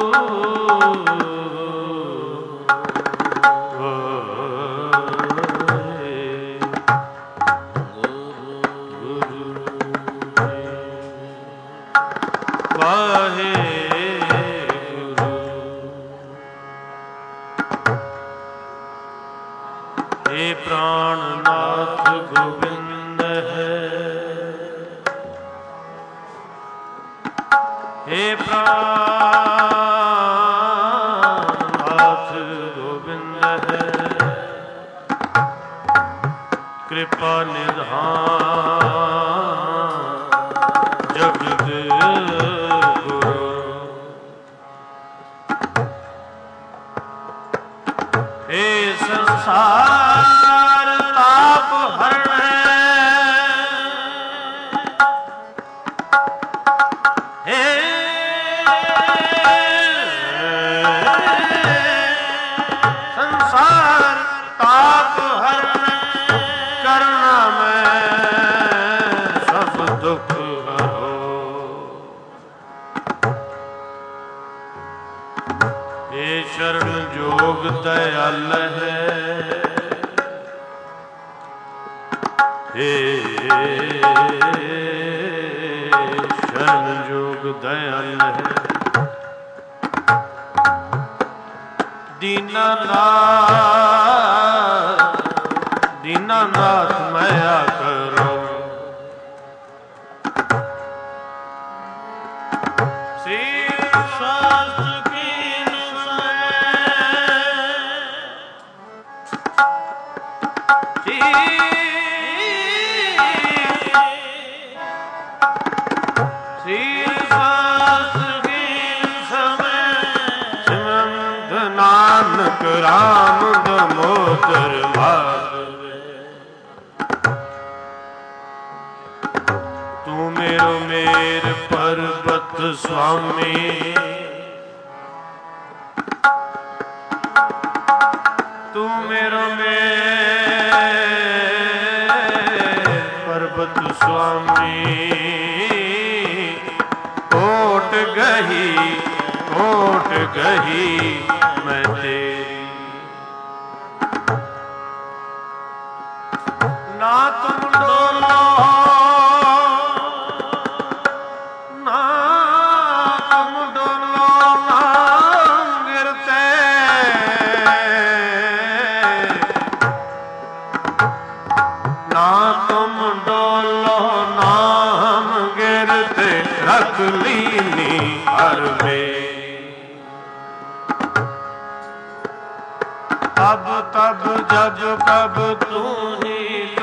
हे प्राणनाथ गोविंद है, हे प्राणनाथ गोविंद है, कृपा निधान जगत गुरु। हे संसार ताप हरण, हे संसार ताप हरण, करना मैं सब दुख हरो। हे शरण जोग दयाल है, हे शरण जोग दयाल है, दीनानाथ दीनानाथ माया करो। श्री शास्त्र की नानक राम दमोदर भावे। तू मेरो मेर पर्वत स्वामी, तू मेरो मेर पर्वत स्वामी। कोट गही मैं तेरी, ना तुम डोलो ना तुम डोलो ना गिरते, ना तुम डोलो ना हम गिरते, रख लीनी हर में। अब तब जब कब तू ही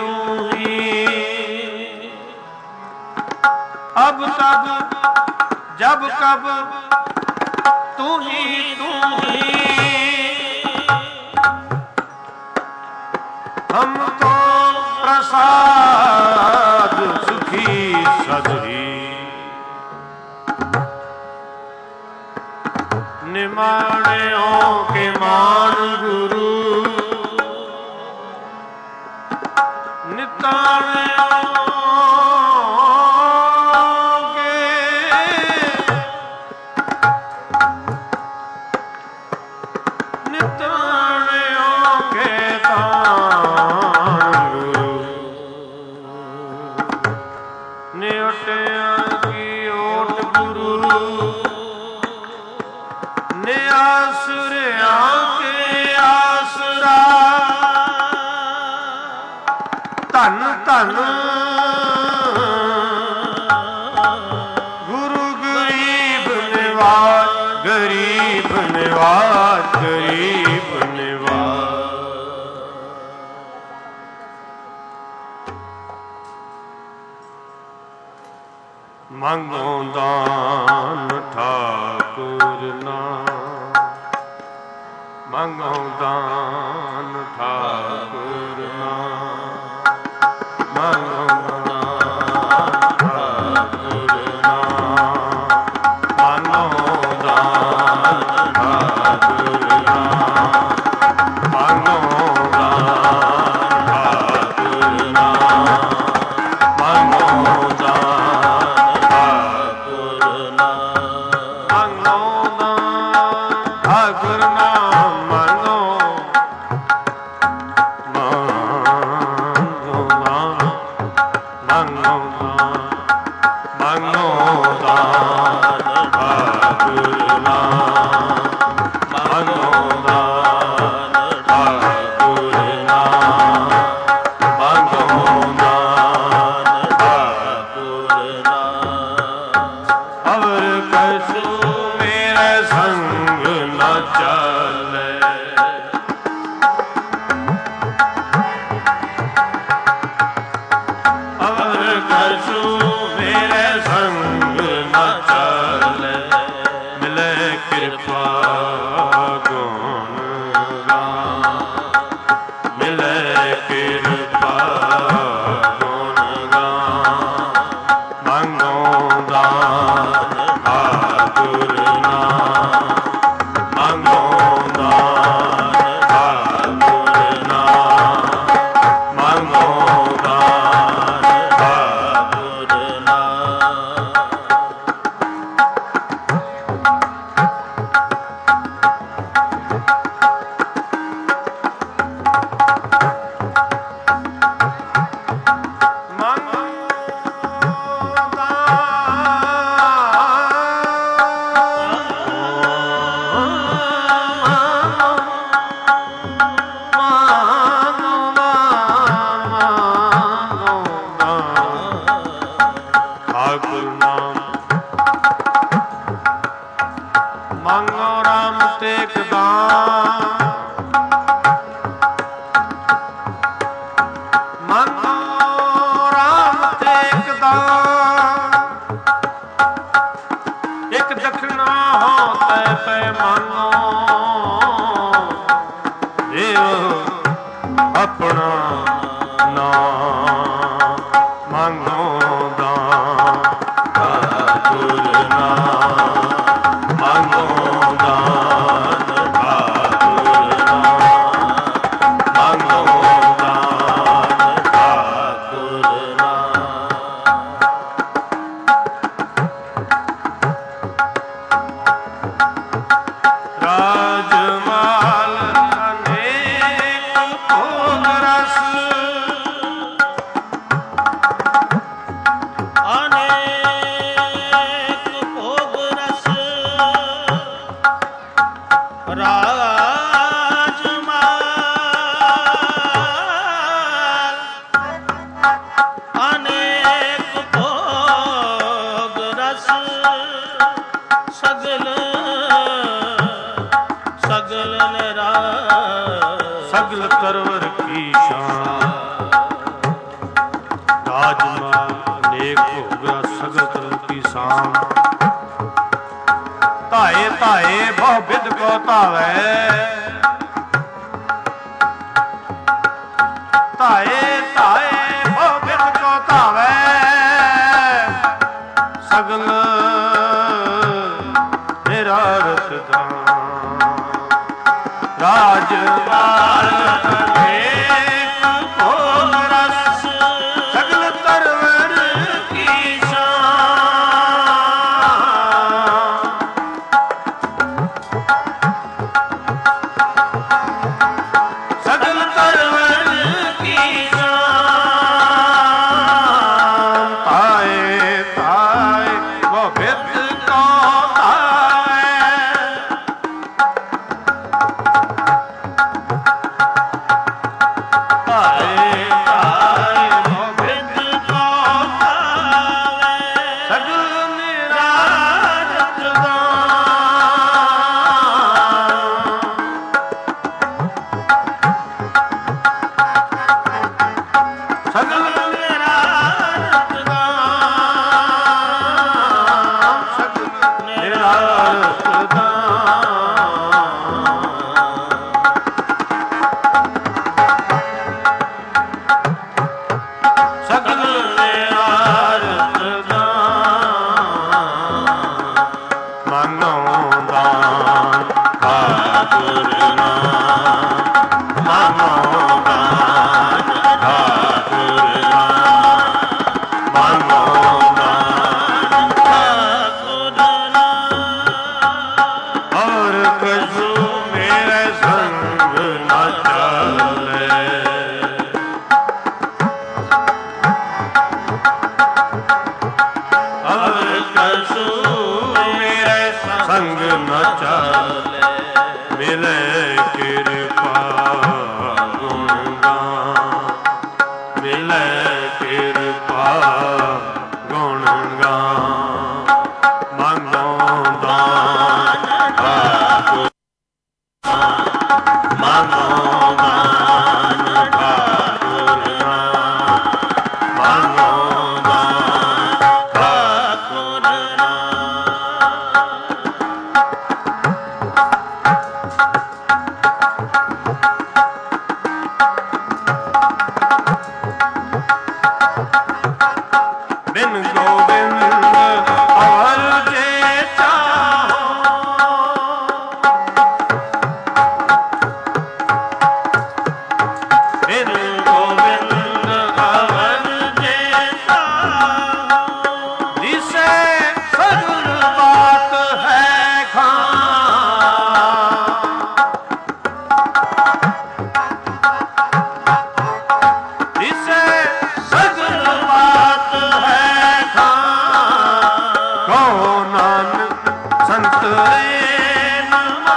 अब तब जब कब तू ही हम तो प्रसाद सुखी सदही। निमाणियों के मान गुरु, निताणियों के निताणियों के तान गुरु। नियोटियों की ओट गुरु, आसुरियां के आसरा। धन धन गुरु गरीब निवाज, गरीब निवाज, गरीब निवाज। मांगो दान ठाकुर ना, मांगो दान ठाकुर ना, मांगो दान ठाकुर ना, मांगो दान ठाकुर ना, मांगो दान ठाकुर ना, मांगो दान ठाकुर ना, मांगो दान ठाकुर नाम मांगो मांगो मांगो मांगो दान ठाकुर नाम मांगो दान ठाकुर नाम मांगो दान ठाकुर नाम अवर कसू मेरे संग न चले अवर कसू मेरे संग न चले मिले कृपा गुण गान मिले कृपा गुण गान मांगो दान ठाकुर नाम मांगो दान ठाकुर नाम मांगो दान ठाकुर नाम ठाकुर नाम मांगो राम तेग दान मांगो राम तेग दान एक दक्षिणा हो तय पे मांगो देव अपना नाम मांगो दान ठाकुर नाम मांगो दान ठाकुर नाम मांगो दान ठाकुर नाम राजमाल अनेक भोग रस अनेक भोग रस राजमाल अनेक भोग रस सगल सगल सगल तरवर की शान राजमाल अनेक भोग रस सगल तरवर की शान धाए धाए बहु बिद को धावे धाए धाए बहु बिद को धावे सगल मेरा रस दान राजमाल अनेक भोग रस सगल तरवर की शान सगल तरवर की शान ताए ताए वो बिद को ताए और कछु ਚਾਲੇ ਮਿਲੇ ਕਿਰਪਾ ਗੁਣ ਗਾਨ ਮਿਲੇ ਕਿਰਪਾ ਗੁਣ ਗਾਨ ਮੰਗੋ ਦਾਨ ਠਾਕੁਰ ਮੰਗੋ ਦਾਨ ਠਾਕੁਰ ਮੰਗੋ ਦਾਨ ਠਾਕੁਰ ਬਿਨ ਗੋਬਿੰਦ ਔਰ ਜੇ ਚਾਹੋ ਬਿਨ ਗੋਬਿੰਦ ਔਰ ਜੇ ਚਾਹੋ ਜਿਸੇ ਸਗਲ ਬਾਤ ਹੈ ਖਾਂ ਜਿਸੇ ਸਗਲ ਬਾਤ ਹੈ ਕਹੋ ਨਾਨਕ ਸੰਤ ਰੇਨ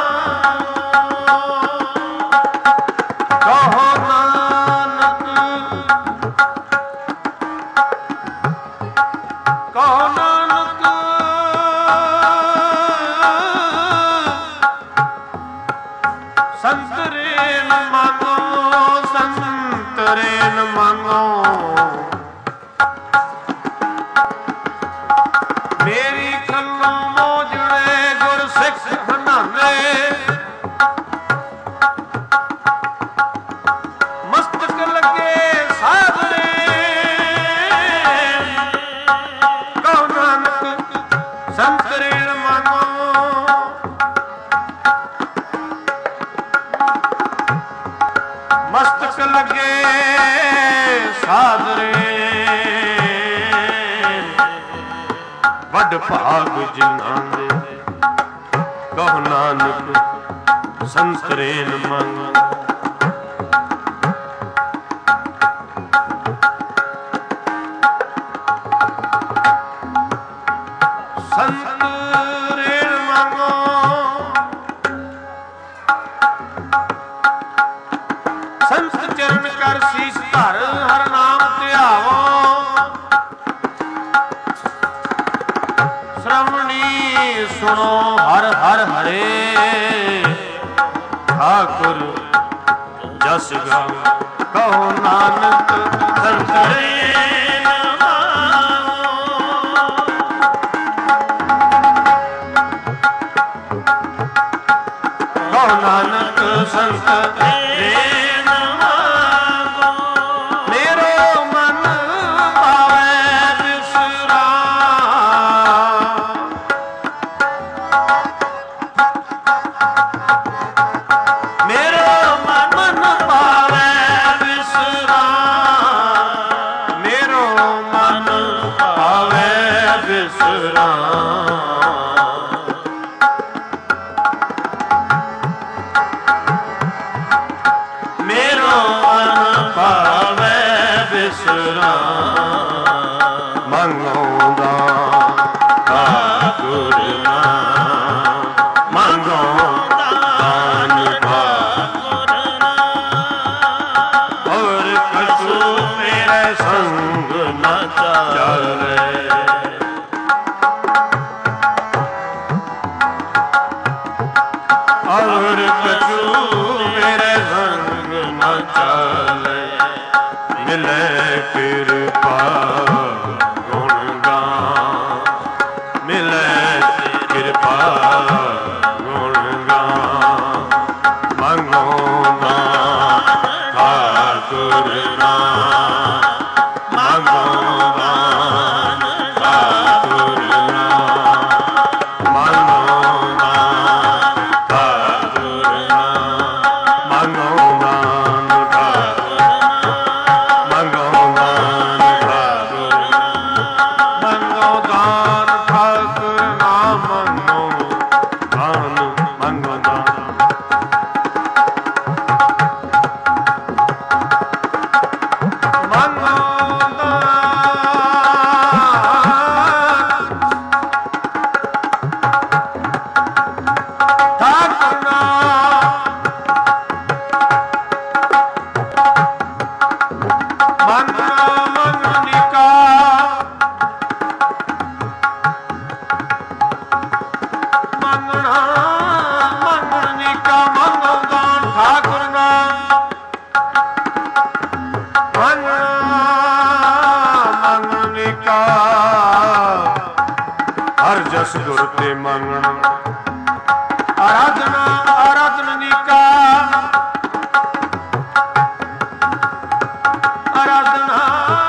ਕਹੋ ਨਾਨਕ ਕਹੋ ਨਾਨਕ ਸੰਤ ਰੇਨ ਮੰਗੋ ਸੰਤ ਰੇਨ ਮੰਗੋ ਮੇਰੀ ਖੱਲੋਂ ਮੋਜੜੇ ਗੁਰ ਸਿੱਖ ਹਨਾਨੇ ਮਸਤਕ ਲੱਗੇ ਸਾਧਰੇ ਕਹੋ ਨਾਨਕ ਸੰਤ ਰੇਣ ਮੰਗੋ ਮਸਤਕ ਲੱਗੇ ਸਾਧਰੇ ਵੱਡ ਭਾਗ ਜਿਨ੍ਹਾਂ ਦੇ ਕਹੋ ਨਾਨਕ ਸੰਤਰੇਨ ਮੰਗ ਸੰਤਰੇਨ ਮੰਗੋ ਸੰਤ ਚਰਨ ਕਰ ਸੀਸ ਧਰ ਹਰ ਨਾਮ ਧਿਆਵੋ ਸ਼੍ਰਵਣੀ ਸੁਣੋ ਹਰ ਹਰ ਹਰੇ ਠਾਕੁਰ ਜਸ ਗਾਵੋ ਕਹੋ ਨਾਨਕ ਸੰਤਰੇਨ ਕਹੋ ਨਾਨਕ ਸੰਤਰੇਨ ਮੇਰੋ ਮਨ ਭਾਵੈ ਬਿਸਰਾਮ ਮੇਰੋ ਮਨ ਭਾਵੈ ਬਿਸਰਾਮ ਮੇਰੋ ਮਨ ਭਾਵੈ ਬਿਸਰਾਮ ਮੇਰੋ ਮਨ ਭਾਵੈ ਬਿਸਰਾਮ ਮੰਗੋ ਦਾਨ ਠਾਕੁਰ ਨਾਮ ਮੰਗੋ ਦਾਨ ਠਾਕੁਰ ਨਾਮ ਔਰ ਕਛੂ ਮੇਰੇ ਸੰਗ ਨ ਚਾਲੇ ਔਰ ਕਛੂ ਮੇਰੇ ਸੰਗ ਨ ਚਾਲੇ ਮਿਲੇ ਕਿਰਪਾ ਗੁਣ ਗਾਨ ਮਿਲੇ ਕਿਰਪਾ ਗੁਣ ਗਾਨ ਮੰਗੋ ਦਾਨ ਠਾਕੁਰ ਨਾਮ ਮੰਗੋ ਦਾਨ ਠਾਕੁਰ ਨਾਮ ਮੰਗੋ ਦਾਨ ਠਾਕੁਰ ਨਾਮ ਮੰਗੋ ਦਾਨ ਠਾਕੁਰ ਮੰਗੋ ਦਾਨ ਠਾਕੁਰ ਤੇ ਮੰਗਣ ਆਰਾਧਨਾ ਆਰਾਧਨਿਕਾ ਆਰਾਧਨਾ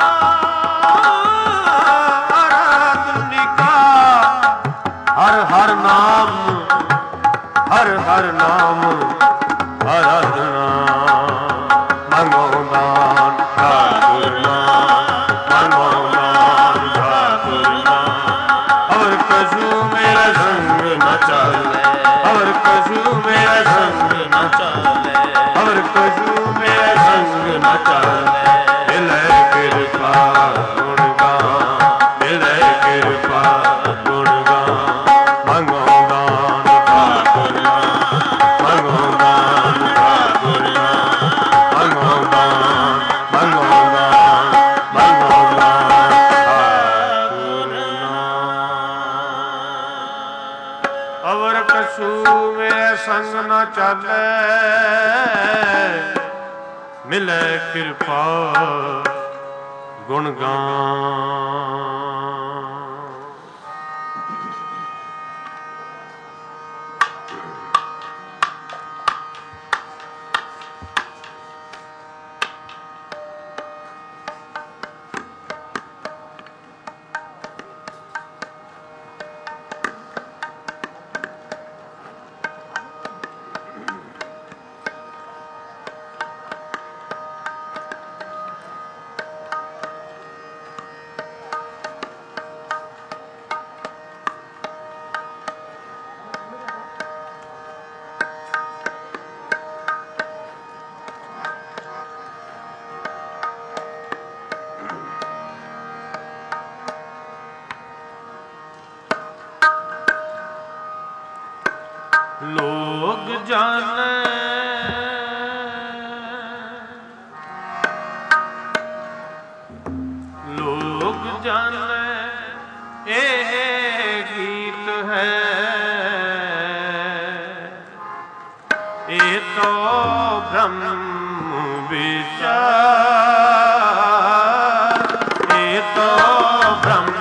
ਆਰਾਧਨਿਕਾ ਹਰ ਹਰ ਨਾਮ ਹਰ ਹਰ ਨਾਮ ਆਰਾਧਨਾ ਮੰਗੋ ਦਾਨ ਠਾਕੁਰ ਨਾਮ ਮੰਗੋ ਦਾਨ ਠਾਕੁਰ ਨਾਮ ਅਵਰ ਕਛੂ ਮੇਰਾ ਸੰਗ ਨ ਚਾਲੇ ਅਵਰ ਕਛੂ ਮੇਰਾ ਸੰਗ ਨ ਚਾਲੇ ਅਵਰ ਕਛੂ ਮੇਰਾ ਸੰਗ ਨ ਚਾਲੇ ਮਿਲੇ ਕਿਰਪਾ ਗੁਣ ਗਾਨ ਮਿਲੇ ਕਿਰਪਾ ਗੁਣ ਗਾਨ ਮੰਗੋ ਦਾਨ ਠਾਕੁਰ ਨਾਮ ਮੰਗੋ ਦਾਨ ਠਾਕੁਰ ਨਾਮ ਮੰਗੋ ਦਾਨ ਮੰਗੋ ਦਾਨ ਮੰਗੋ ਦਾਨ ਠਾਕੁਰ ਨਾਮ ਅਵਰ ਕਛੂ ਮੇਰੇ ਸੰਗ ਨ ਚਾਲੇ ਮਿਲੇ ਕਿਰਪਾ ਗੁਣ ਗਾਨ ਲੋਗ ਜਾਣੈ ਲੋਗ ਜਾਣੈ ਇਹ ਗੀਤ ਹੈ ਇਹ ਤੋ ਬ੍ਰਹਮ ਵਿਚਾਰ ਇਹ ਤੋ ਬ੍ਰਹਮ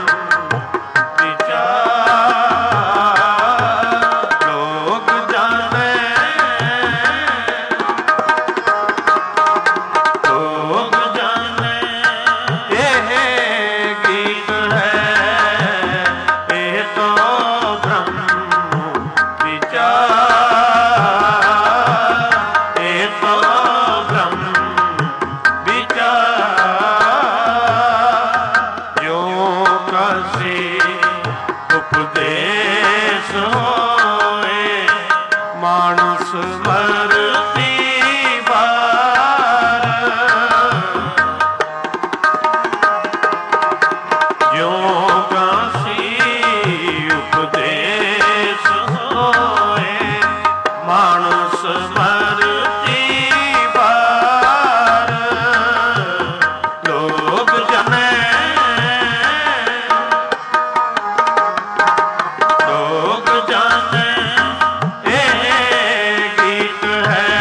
ਲੋਗ ਜਾਣੈ ਇਹ ਗੀਤ ਹੈ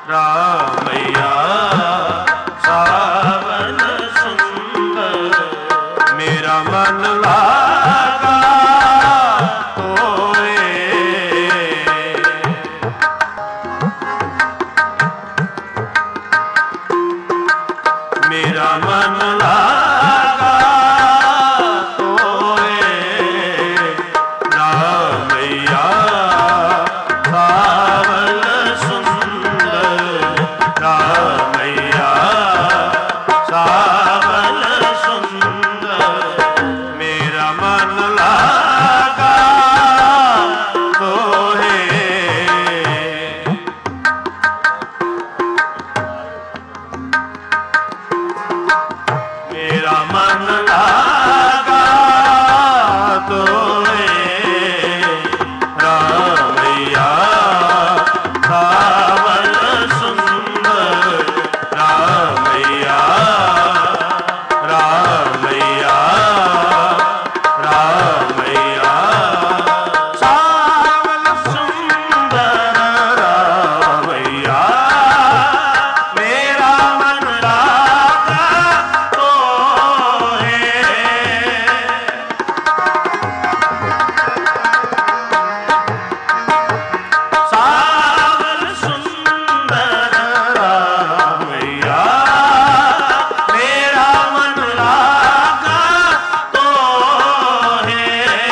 ਰਾਮਈਆ ਸਾਵਨ ਸੁੰਦਰ ਮੇਰਾ ਮਨ ਲਾਗਾ ਤੋਏ ਮੇਰਾ ਮਨ ਲਾਗਾ ਤੋਏ ਰਾਮਈਆ ਸਾਵਨ ਸੁੰਦਰ ਰਾਮਈਆ ਸਾਵਨ ਸੁੰਦਰ ਮੇਰਾ ਮਨ ਲਾਗਾ ਤੋਏ ਮੇਰਾ ਮਨ ਲਾਗਾ ਤੋਏ ਰਾਮਈਆ ਸਾਵਨ ਸੁੰਦਰ ਰਾਮਈਆ ਰਾਮਈਆ ਰਾਮਈਆ ਸਾਵਨ ਸੁੰਦਰ ਰਾਮਈਆ ਮੇਰਾ ਮਨ ਲਾਗਾ ਤੋਏ ਸਾਵਨ ਸੁੰਦਰ ਰਾਮਈਆ ਮੇਰਾ ਮਨ ਲਾਗਾ ਤੋਏ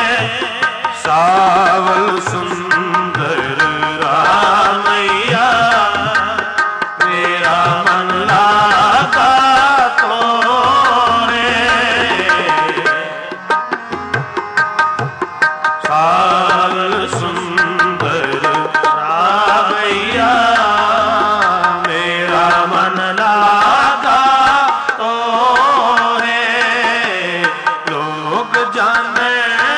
ਸਾਵਨ ਸੁੰਦਰ ਰਾਮਈਆ ਮੇਰਾ ਮਨ ਲਾਗਾ ਤੋਏ ਸਾਵਨ ਸੁੰਦਰ ਰਾਮਈਆ ਮੇਰਾ ਮਨ ਲਾਗਾ ਤੋਏ ਲੋਕ ਜਾਣੇ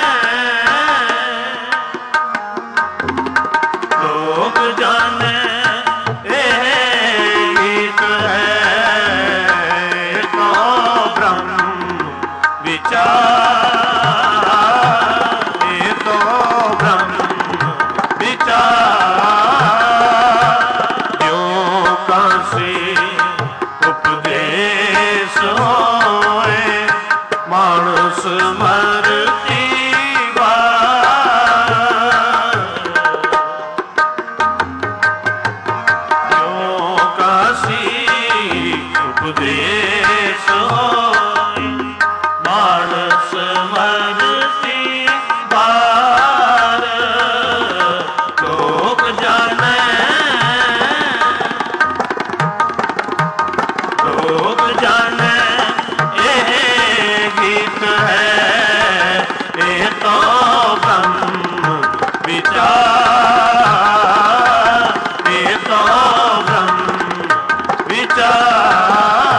ਲੋਕ ਜਾਣੇ ਇਹ ਗੀਤ ਹੈ ਤੋ ਬ੍ਰਹਮ ਵਿਚਾਰ ਇਹ ਤੋ ਬ੍ਰਹਮ ਵਿਚਾਰ ਜੋ ਕਾਸੀ ਉਪਦੇਸ਼ ਹੋਏ ਮਾਨਸ ਮਰਤੀ ਵਾਰ ਜੋ ਕਾਸੀ ਉਪਦੇਸ਼ ਹੋਏ ਮਾਨਸ ਮਰਤੀ ਵਾਰ ਲੋਕ ਜਾਣੇ ਲੋਕ ਜਾਣੇ ਇਹ ਗੀਤ ਹੈ ਇਹ ਤੋ ਬ੍ਰਹਮ ਵਿਚਾਰ ਇਹ ਤੋ ਬ੍ਰਹਮ ਵਿਚਾਰ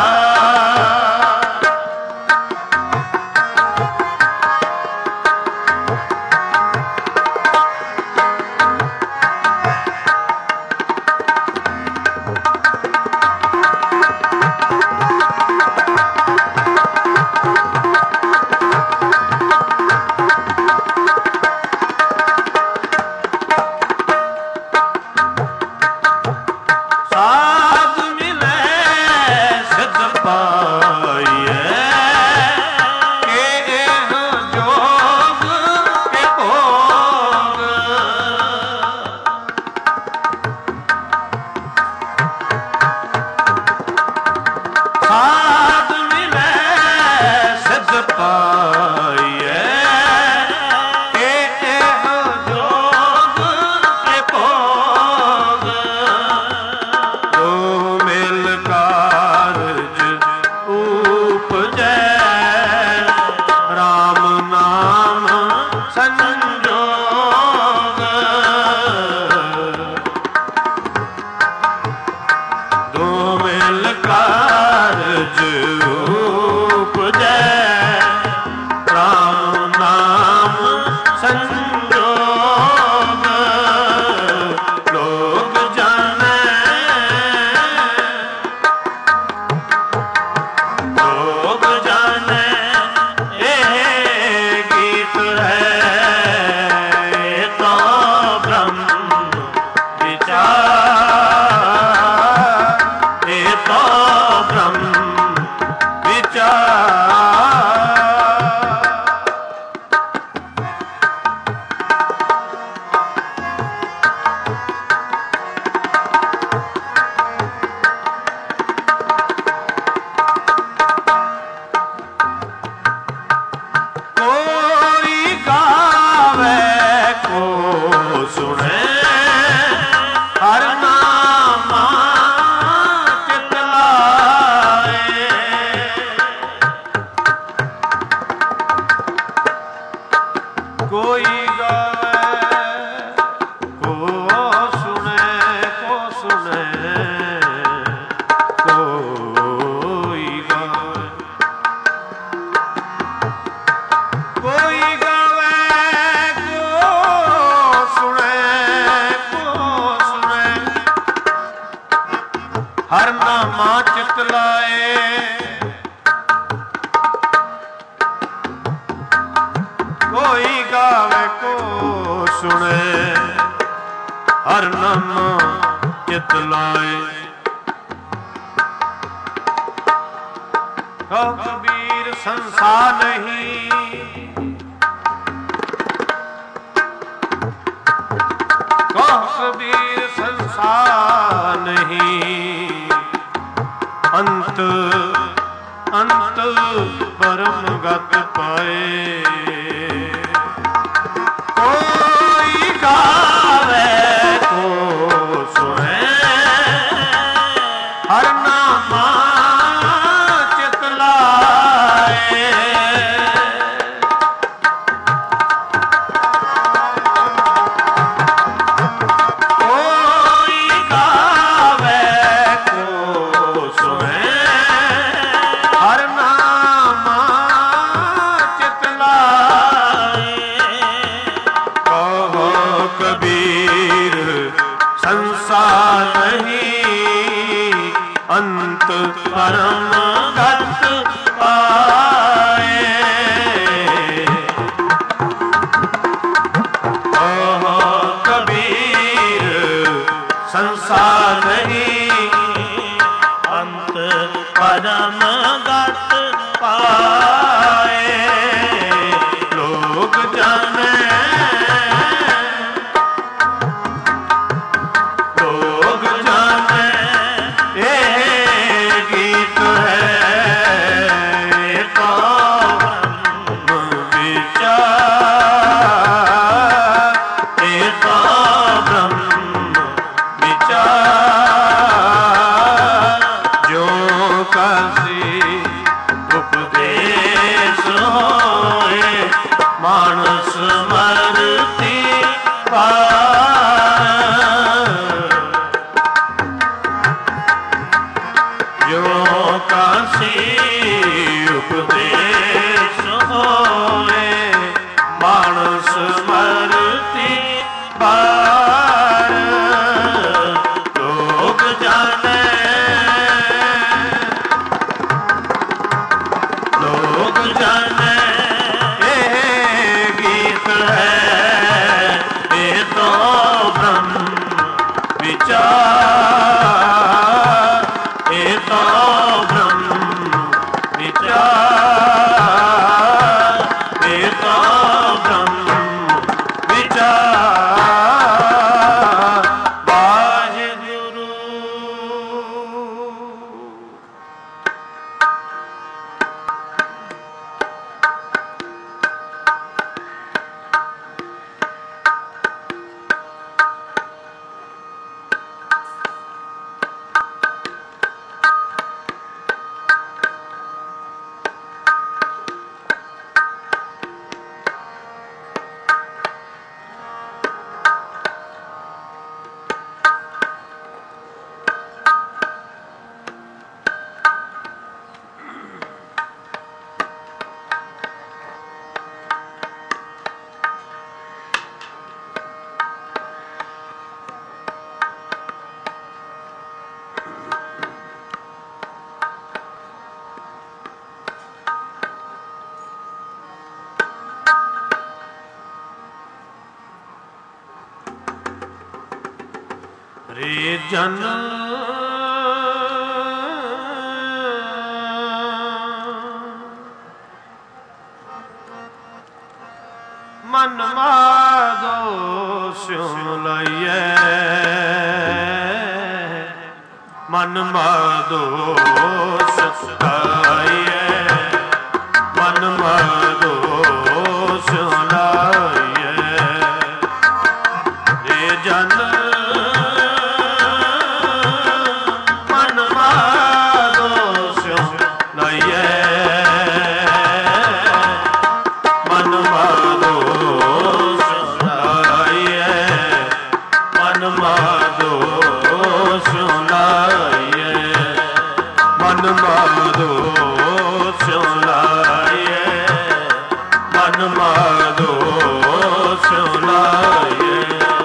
ਸਾਧ ਮਿਲੇ ਸਿਧ ਪਾਈਐ ਕਿ ਇਹ ਜੋਗ ਕੇ ਭੋਗ ਸਾਧ ਮਿਲੇ ਸਿਧ ਪਾਈਐ ਕਿ ਇਹ ਜੋਗ ਕੇ ਭੋਗ ਜੋ ਮਿਲ ਕਾਰਜ ਉਪਜੈ ਰਾਮ ਨਾਮ ਸੰਜੋਗ ਦੋ ਮਿਲ ਕਾਰਜ ਉਪਜੈ ਰਾਮ ਨਾਮ ਸੰਜੋਗ ਲੋਕ ਜਾਣੇ ਲੋਕ ਜਾਣੇ ਇਹ ਗੀਤ ਹੈ ਇਹ ਤੋ ਬ੍ਰਹਮ ਵਿਚਾਰ ਕੋਈ ਗਾਵੇ, ਕੋਈ ਗਾਵੇ ਕੋ ਸੁਣੇ, ਕੋ ਸੁਣੇ। ਹਰ ਨਾਮਾ ਚਿਤ ਲਾਏ, ਕੋਈ ਗਾਵੇ ਕੋ ਸੁਣੇ। ਹਰ ਨਾਮ ਚਿਤ ਲਾਏ। ਕਹੋ ਕਬੀਰ ਸੰਸਾਰ ਨਹੀਂ, ਕਹੋ ਕਬੀਰ ਸੰਸਾਰ ਨਹੀਂ। ਅੰਤ ਅੰਤ ਪਰਮ ਗਤ ਪਾਏ। ਕੋਈ ਗਾਵੇ ਕੋ ਸੁਣੇ, ਹਰ ਨਾਮਾ ਚਿਤ ਲਾਏ। ਕੋਈ ਗਾਵੇ ਕੋ ਸੁਣੇ, ਹਰ ਨਾਮਾ ਚਿਤ ਲਾਏ। ਕਹੋ ਕਬੀਰ ਸੰਸਾਰ ਨਹੀਂ, ਅੰਤ ਪਰਮ ਗਤ ਪਾਏ। ਕਹੋ ਕਬੀਰ ਸੰਸਾਰ ਨਹੀਂ, ਅੰਤ ਪਰਮ ਗਤ ਪਾਏ। ਲੋਕ ਜਾਣੇ, ਲੋਕ ਜਾਣੇ ਇਹ ਗੀਤ ਹੈ। ਏਕੋ ਬ੍ਰਹਮ ਵਿਚਾਰ, ਏਕੋ ਬ੍ਰਹਮ ਵਿਚਾਰ। ਜੋ ਕਾਸੀ ਉਪਦੇਸ਼ ਹੋਏ, ਮਾਨਸ ਮਰਤੀ ਪਾਰ। ਜੋ ਕਾਸੀ ਉਪਦੇਸ਼ ਹੋਏ, ਮਾਨਸ ਮਰਤੀ ਪਾਰ। ਲੋਕ ਜਾਣੇ, ਲੋਕ ਜਾਣੇ ਇਹ ਗੀਤ ਹੈ। ਇਹ ਤੋ ਬ੍ਰਹਮ ਵਿਚਾਰ, ਇਹ ਤੋ ਬ੍ਰਹਮ ਵਿਚਾਰ, ਇਹ ਤੋ ਬ੍ਰਹਮ ਵਿਚਾਰ। ਵਾਹਿਗੁਰੂ। ਰੇ ਜਨ ਮਨ ਮਾਦੋ ਸਿਉ ਲਈਐ, ਮਨ ਮਾਦੋ ਸਤਾਈਐ, ਮਨ ਮਾਦੋ ਸਿਉ ਲਾਈਐ। ਰੇ ਜਨ ਸੁਣ ਲਾਈਏ, ਮਨ ਮਾਧੋ ਸਿਉ ਲਾਈਏ, ਮਨ ਮਾਧੋ ਸਿਉ ਲਾਈਏ।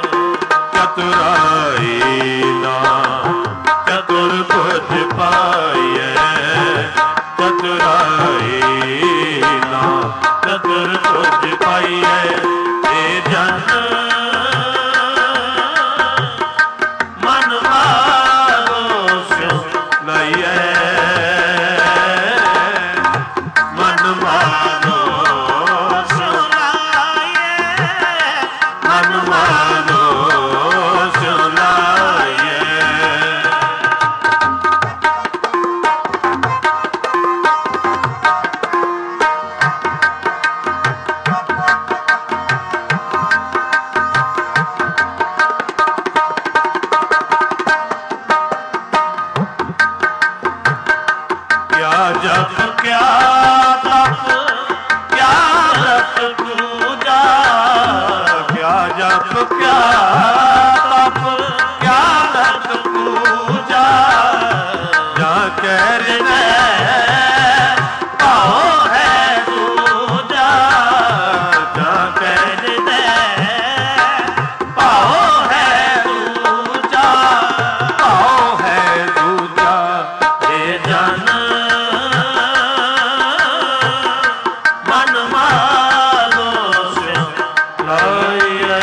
ਚਤੁਰਾਈ ਨਾ ਚਤੁਰਭੁਜ ਪਾਈਏ, ਚਤੁਰਾਈ ਨਾ ਚਤੁਰਭੁਜ ਪਾਈਏ। ਇਹ ਜਨ ਮਨ ਮਾਧੋ ਸਿਉ ਲਾਈਏ, ਮਨ ਮਾਧੋ ਸਿਉ ਲਾਈਏ, ਮਨ ਮਾਧੋ ਸਿਉ ਲਾਈਏ। ਕਿਆ ਜਪ ਕਿਆ ਤਪ ਕਿਆ ਰਤ ਪੂਜਾ, ਕਿਆ ਜਪ ਕਿਆ ਤਪ ਕਿਆ ਰਤ ਪੂਜਾ। ਜਾਂ ਕਹਿ ਰਿਣੈ ਭਾਉ ਹੈ ਦੂਜਾ, ਜਾਂ ਕਹਿ ਰਿਣੈ ਭਾਉ ਹੈ ਦੂਜਾ, ਭਾਉ ਹੈ ਦੂਜਾ। ਇਹ ਜਨ ਮਨ ਮਾਧੋ ਸਿਉ ਲਾਈਏ,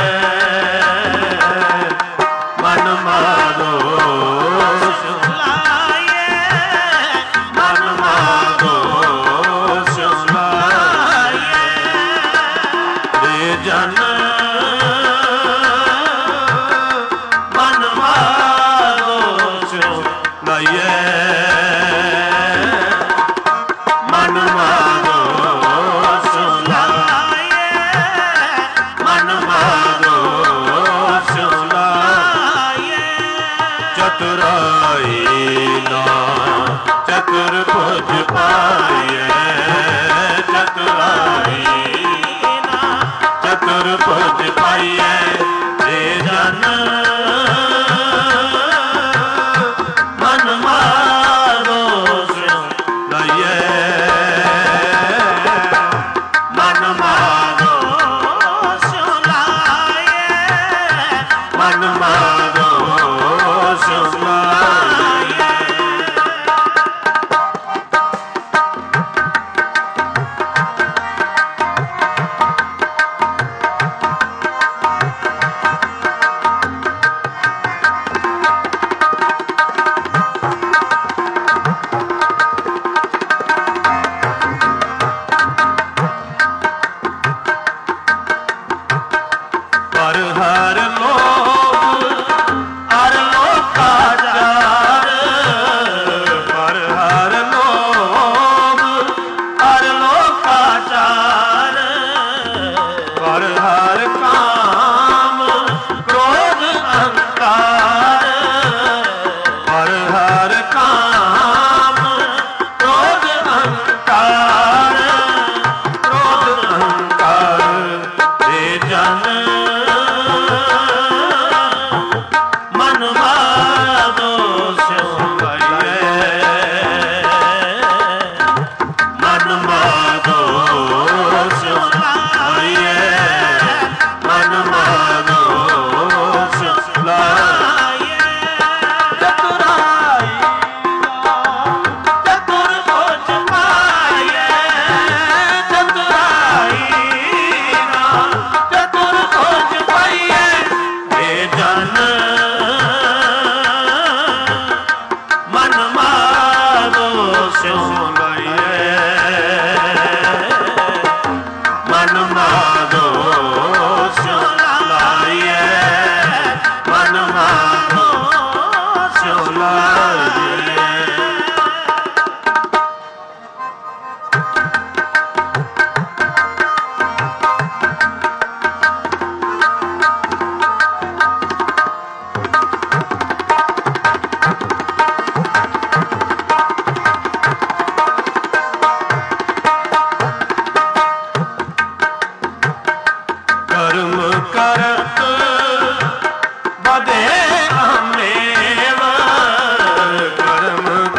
ਮਨ ਮਾਧੋ ਸਿਉ ਲਾਈਏ, ਮਨ ਮਾਧੋ ਸਿਉ ਲਾਈਏ। ਰੇ ਜਨ ਮਨ ਮਾਧੋ ਸਿਉ ਲਾਈਏ, ਮਨ ਮਾਧੋ ਸਿਉ ਲਾਈਏ, ਮਨ ਮਾਧੋ ਸਿਉ ਲਾਈਏ। ਚਤੁਰਾਈ ਨਾ ਚਤੁਰਭੁਜ ਪਾਈਏ, ਚਤੁਰਾਈ ਨਾ ਚਤੁਰਭੁਜ ਪਾਈਏ। ਇਹ ਜਨ ਮਨ ਮਾਧੋ ਸਿਉ ਲਾਈਏ, ਮਨ ਮਾਧੋ ਸਿਉ ਲਾਈਏ, ਮਨ ਮਾਧੋ ਸਿਉ ਲਾਈਏ।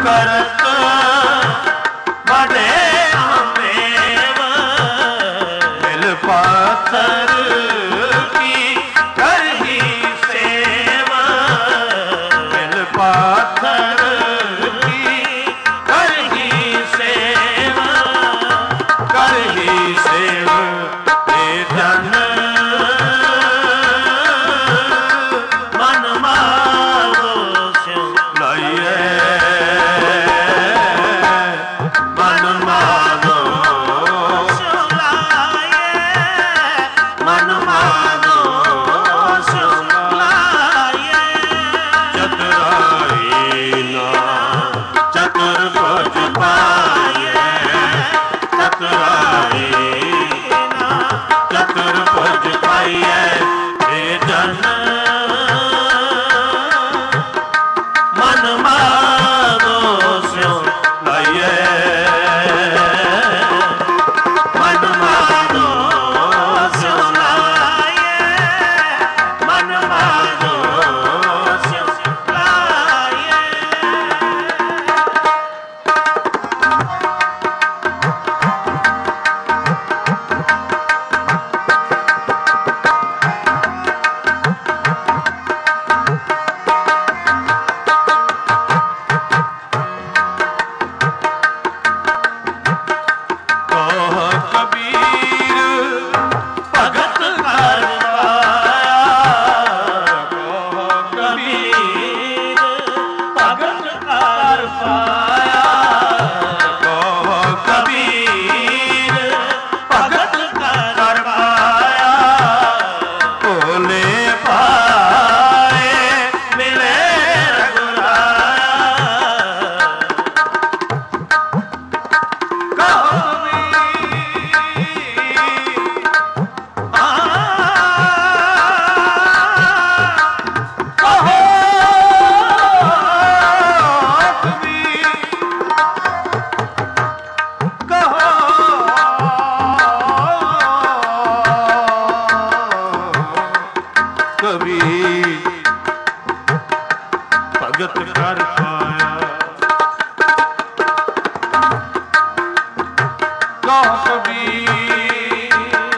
ਕਰਤ ਬੜੇ ਆਮੇਵ ਮਿਲ ਪਾਥਰ ਕੀ ਕਰਹੀ ਸੇਵ ਮਿਲ ਪਾਥਰ ਕੀ ਕਰਹੀ ਸੇਵ ਕਰਹੀ ਸੇਵ ਇਹ ਜਨ ਮਨ ਮਾਰੋ ਸਿਉ ਲਾਈਏ ਮਨ ਮਾਰੋ ਸਿਉ ਲਾਈਏ ਮਨ ਮਾਰੋ ਸਿਉ ਲਾਈਏ ਚਤੁਰਾਈ ਨਾ ਚਤੁਰ ਭੁਜ ਪਾਈਏ ਚਤੁਰਾਈ ਨਾ ਚਤੁਰ ਭੁਜ ਪਾਈਏ ਇਹ ਜਨ ਮਨ ਮਾਰੋ ਸਿਉ ਲਾਈਏ ਮਨ ਮਾਰੋ ਸਿਉ ਲਾਈਏ ਮਨ ਮਾਰੋ ਸਿਉ ਲਾਈਏ ਕਹ ਕਬੀਰ ਭਗਤ ਕਰ ਪਾਇਆ ਕਹ ਕਬੀਰ ਭਗਤ ਕਰ ਪਾਇਆ ਕਹ ਕਬੀਰ ਭਗਤ ਕਰ ਪਾਇਆ ਭੋਲੇ ਪਾਏ ਮਿਲੇ ਰਘੁਰਾਇਆ ਕਹੋ ਕਬੀਰ ਭਗਤ ਕਰ ਪਾਇਆ ਕਹ ਕਬੀਰ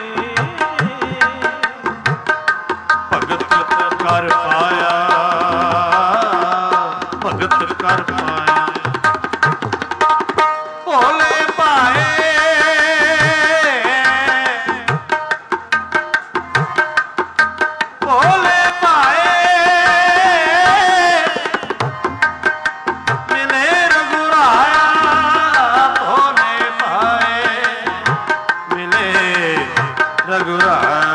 ਭਗਤ ਕਰ ਪਾਇਆ ਭਗਤ ਕਰ ਪਾਇਆ ਭੋਲੇ ਪਾਏ ਭੋਲੇ ਪਾਏ ਮਿਲੇ ਰਘੁਰਾਇਆ ਭੋਲੇ ਪਾਏ ਮਿਲੇ ਰਘੁਰਾਇਆ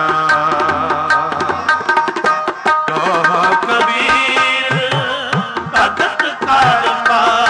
ਕਹ ਕਬੀਰ ਭਗਤ ਕਰ ਪਾਇਆ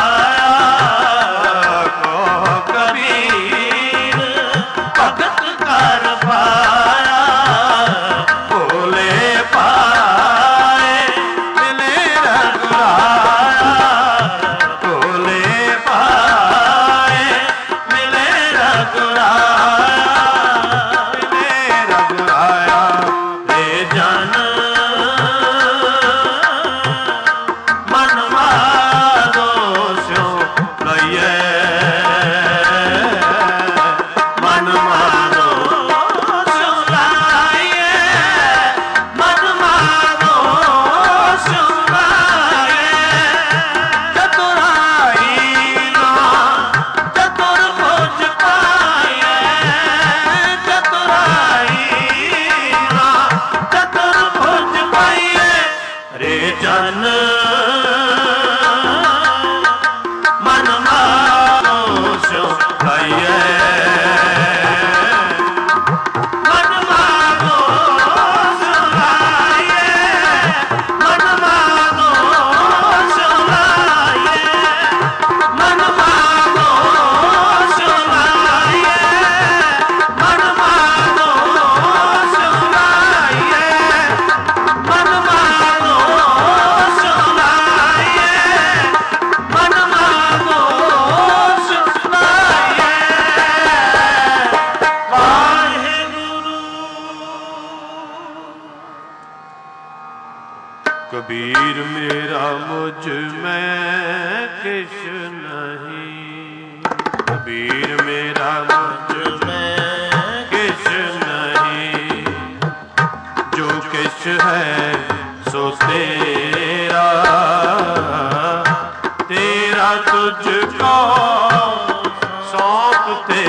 किछ नहीं। कबीर मेरा मुझ में किछ नहीं, जो किछ है सो तेरा, तेरा तुझको सौंपते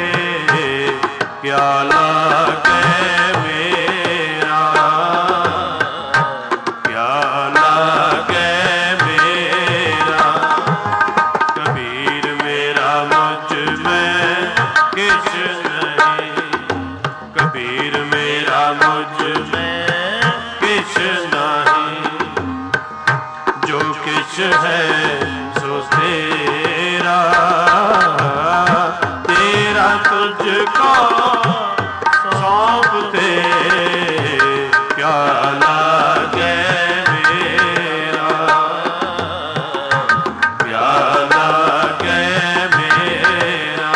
क्या लागे मेरा, क्या लागे मेरा। कबीर मेरा मुझ में किछ नहीं, कबीर मेरा मुझ में किछ नहीं, जो किछ है सो तेरा, तेरा तुझको सौंपते क्या लागे मेरा, क्या लागे मेरा।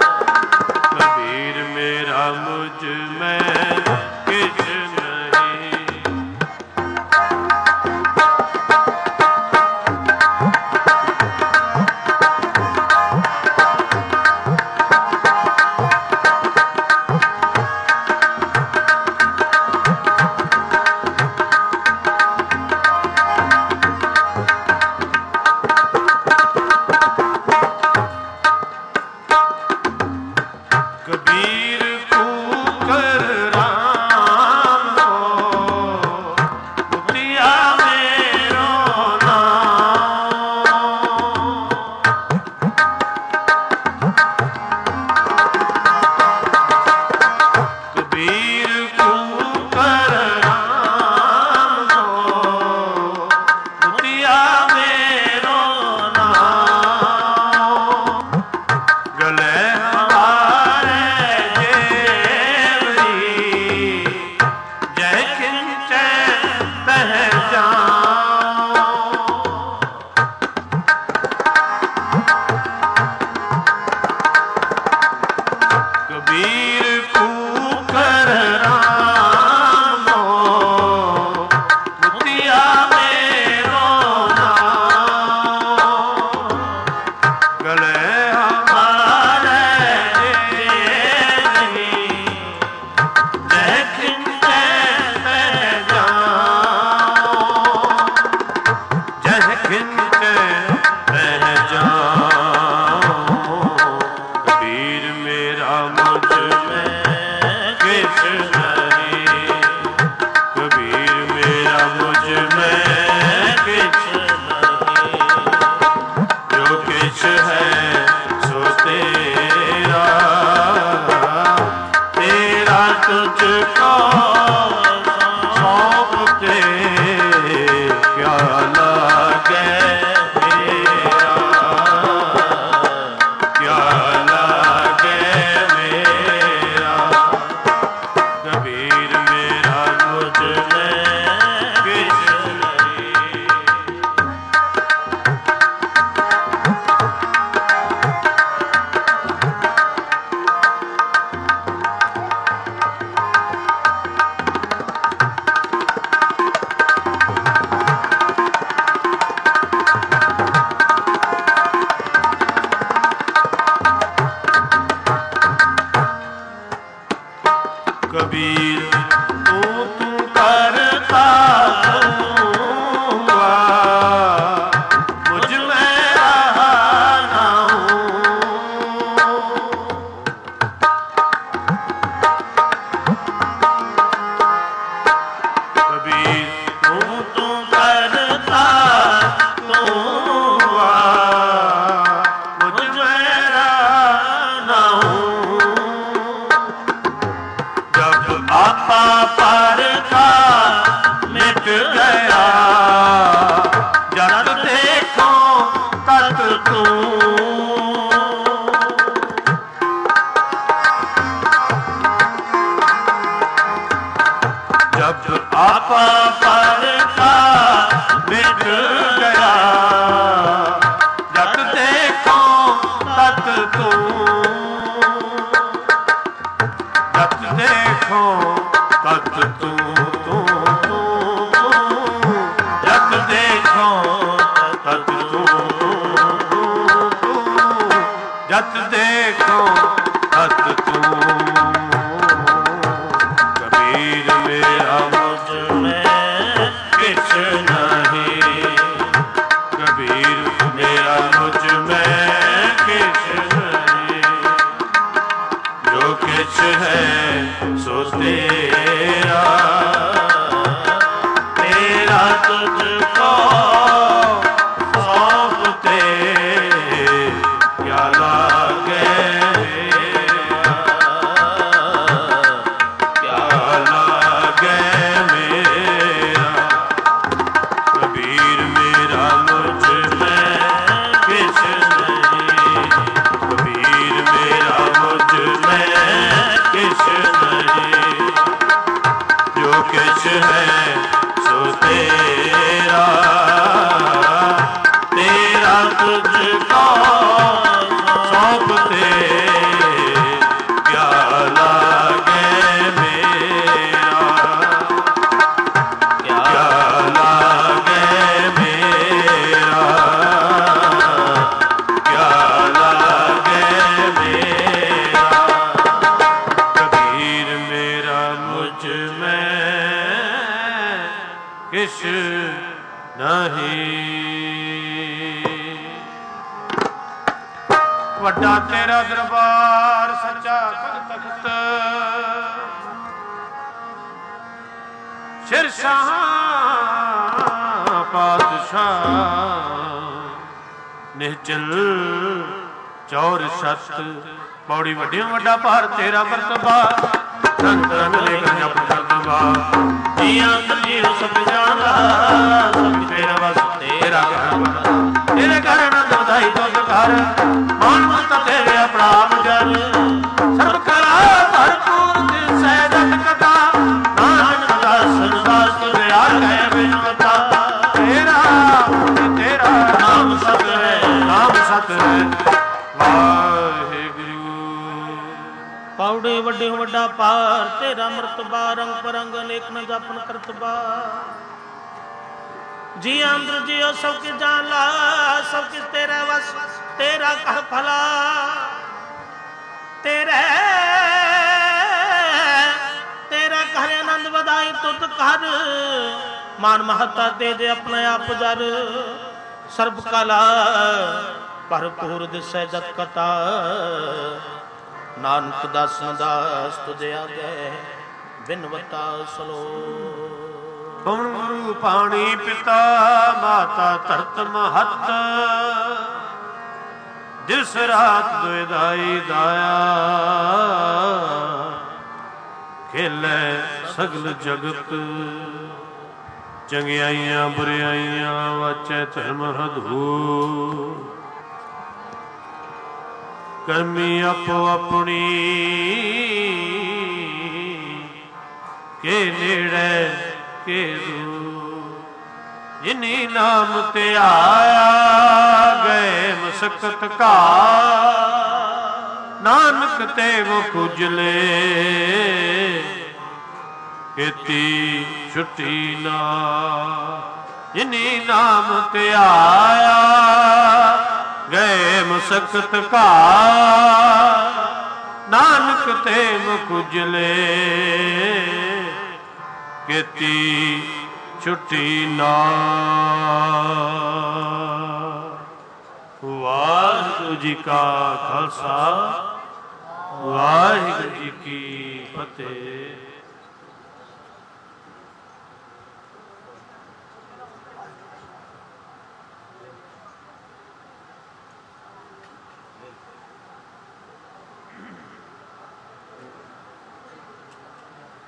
कबीर मेरा मुझ में किछ नहीं। कबीर कूकर राम को दिया मेरो नाम। कबीर कूकर राम को दिया मेरो नाम। गले कबीर कूकर राम दिया मेरो नाम। गले हमारे नहीं लेकिन मैं जाऊं, जह खिंचे रह जाऊं। कबीर मेरा मुझ में किछ नहीं, कबीर मेरा मुझ में किछ नहीं, जो किछ है सो तेरा, तेरा तुझको सौंपते क्या लागे मेरा, क्या लागे मेरा। कबीर मेरा मुझ में किछ नहीं। कबीर तू करता हुआ मुझ में रहा ना हूँ। कबीर तू करता हुआ मुझ में रहा ना हूँ। आपा पर था मिट गया, जब देखो तक तू। जब आपा पर था मिट गया, जब देखो तक तू। जब देखो तक तू तू तू, जब देखो तक तू। ਜਤ ਦੇਖੋ ਤਤ ਤੂੰ। ਕਬੀਰ ਮੇਰਾ ਮੁਝ ਮੈਂ ਕਿਛ ਨਹੀਂ, ਕਬੀਰ ਮੇਰਾ ਮੁਝ ਮੈਂ ਕਿਛ ਨਹੀਂ। ਜੋ ਕਿਛ ਹੈ ਸੋ ਤੇਰਾ, ਤੇਰਾ ਤੁਝ ਕੋ ਸੌਂਪਤੇ ਕਿਆ ਲਾਗੇ, ਕਿਆ ਲਾਗੇ ਮੇਰਾ। ਕਬੀਰ ਮੇਰਾ ਮੁਝ ਮੈਂ ਕਿਛ ਨਹੀਂ, ਕਬੀਰ ਮੇਰਾ ਮੁਝ ਮੈਂ ਕਿਛ ਨਹੀਂ। ਜੋ ਕਿਛ ਹੈ ਸੋ ਤੇਰਾ, ਤੇਰਾ ਤੁਝ ਕੋ ਸੌਂਪਤੇ ਕਿਆ ਲਾਗੇ ਮੇਰਾ, ਕਿਆ ਲਾਗੇ ਮੇਰਾ, ਕਿਆ ਲਾਗੇ ਮੇਰਾ। ਕਬੀਰ ਮੇਰਾ ਮੁਝ ਮੈਂ ਕਿਛ ਨਹੀਂ। ਵੱਡਾ ਤੇਰਾ ਦਰਬਾਰ ਸੱਚਾ ਕਰ ਤਖਤ, ਸ਼ਿਰਸ਼ਾਹ ਪਾਤਸ਼ਾਹ ਨਿਹਚਲ ਚੌਰ ਛੱਤ। ਪੌੜੀ ਵੱਡਿਓ ਵੱਡਾ ਭਾਰ ਤੇਰਾ ਮਰਤਬਾ, ਧੰਨ ਧੰਨ ਲੈ ਕਰ ਜਪ ਕਰਦਵਾ। ਜੀਆਂ ਜੀਉ ਸਭ ਜਾਣਦਾ, ਸਭ ਤੇਰਾ ਵਸ ਤੇਰਾ ਘਰ, ਤੇਰੇ ਘਰ ਆਨੰਦ ਵਧਾਈ ਤੁਧ ਘਰ। ਮਾਨ ਮਸਤ ਤੇਰੇ ਪ੍ਰਣਾਮ ਜਨ, ਸਰਬ ਕਲਾ ਭਰਪੂਰ ਦਿਸੈ ਜਤ ਕਥਾ। ਨਾਨਕ ਦਾਸਨ ਦਾਸ ਤੁਧ ਆਗੈ ਬਿਨਵਤਾ। ਤੇਰਾ ਤੇਰਾ ਨਾਮ ਸਤ ਹੈ, ਨਾਮ ਸਤ ਹੈ ਵਾਹਿਗੁਰੂ। ਪੌੜੇ ਵੱਡੇ ਵੱਡਾ ਭਾਰ ਤੇਰਾ ਮਰਤਬਾ, ਰੰਗ ਪਰੰਗ ਅਨੇਕ ਨ ਜਾਪਨ ਕਰਤਬਾ। ਜੀ ਅੰਦਰ ਜਿਉ ਸਭ ਕਿ ਜਾਣਾ, ਸਭ ਕਿਸ ਤੇਰਾ ਵਸ ਤੇਰਾ ਕਰ ਭਲਾ। ਤੇਰਾ ਘਰ ਆਨੰਦ ਵਧਾਈ ਤੁਧ ਘਰ। ਮਾਨ ਮਹਤਾ ਦੇ ਦੇ ਆਪਣੇ ਆਪ ਜਰ, ਸਰਬ ਕਲਾ ਭਰਪੂਰ ਦਿਸੈ ਜਤ ਕਥਾ। ਨਾਨਕ ਦਾਸਨ ਦਾਸ ਤੁਝ ਆਗੈ ਬਿਨਵਤਾ ਸਲੋ। ਪਵਨ ਗੁਰੂ ਪਾਣੀ ਪਿਤਾ ਮਾਤਾ ਧਰਤ ਮਹੱਤ। ਦਿਸ ਰਾਤ ਦੁਇਦਾਈ ਦਾਇਆ, ਖੇਲੇ ਸਗਲ ਜਗਤ। ਚੰਗਿਆਈਆਂ ਬੁਰਿਆਈਆਂ ਵਾਚੈ ਧਰਮ ਹਦੂ। ਕਰਮੀ ਆਪੋ ਆਪਣੀ ਕੇ ਨੇੜੇ ਕੇ ਦੂਰ। ਜਿਨੀ ਨਾਮ ਤੇ ਆਇਆ ਗਏ ਮਸਕਤ ਘਾ। ਨਾਨਕ ਤੇ ਵੋ ਪੁਜਲੇ ਕੀਤੀ ਛੁੱਟੀ ਨਾ। ਜਿਨੀ ਨਾਮ ਤੇ ਆਇਆ ਗਏ ਮਸਕਤ ਘਾ। ਨਾਨਕ ਤੇ ਮੁਕੁਜਲੇ ਕੀਤੀ ਛੁੱਟੀ ਨਾ। ਵਾਹਿਗੁਰੂ ਜੀ ਕਾ ਖਾਲਸਾ, ਵਾਹਿਗੁਰੂ ਜੀ ਕੀ ਫਤਿਹ।